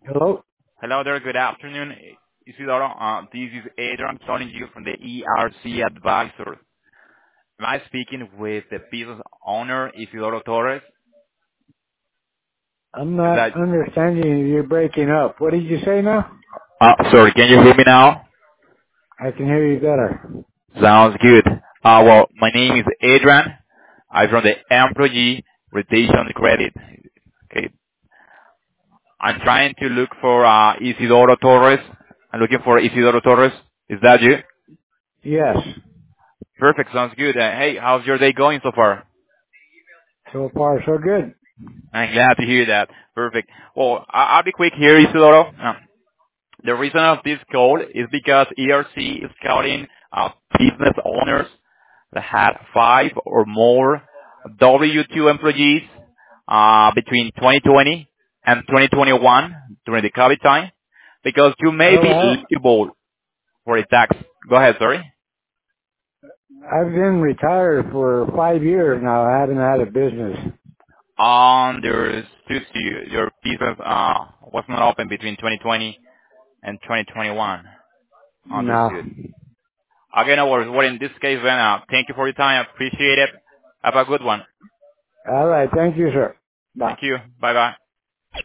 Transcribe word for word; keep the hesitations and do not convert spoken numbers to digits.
Hello? Hello there. Good afternoon. Isidoro, uh, this is Adrian calling you from the E R C Advisor. Am I speaking with the business owner, Isidoro Torres? I'm Is not that... understanding you. You're breaking up. What did you say now? uh, Sorry, can you hear me now? I can hear you better. Sounds good. Uh, Well, my name is Adrian. I'm from the Employee Retention Credit. Okay. I'm trying to look for uh, Isidoro Torres. I'm looking for Isidoro Torres. Is that you? Yes. Perfect. Sounds good. Uh, Hey, how's your day going so far? So far, so good. I'm glad to hear that. Perfect. Well, I- I'll be quick here, Isidoro. Um, the reason of this call is because E R C is scouting uh, business owners that had five or more W two employees uh, between twenty twenty and twenty twenty-one during the COVID time, because you may Well, be I, eligible for a tax. Go ahead, sorry. I've been retired for five years now. I haven't had a business. Understood. You. Your business uh, was not open between twenty twenty and twenty twenty-one. No. Understood. Again, no worries. Well, in this case, then, uh, thank you for your time. I appreciate it. Have a good one. All right. Thank you, sir. Bye. Thank you. Bye-bye.